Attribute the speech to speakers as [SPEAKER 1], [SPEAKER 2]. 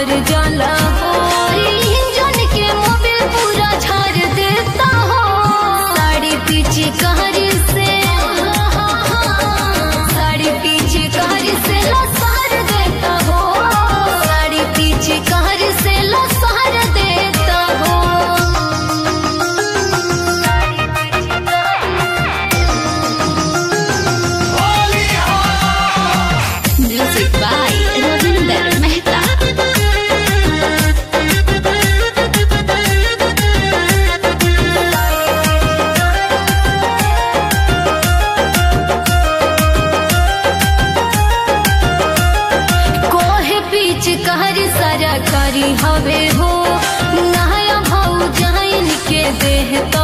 [SPEAKER 1] भर जाला हो। इंजन के मोबिल पूरा झाड़ देता हो। साड़ी पीछे कहरी से लसार देता हो। साड़ी पीछे कहरी से लसार देता हो। Music by Ravinder Mehta. कोहे पीछ कहरी सारा करी हवे हो। नहाया भाऊ जाइन के देह तो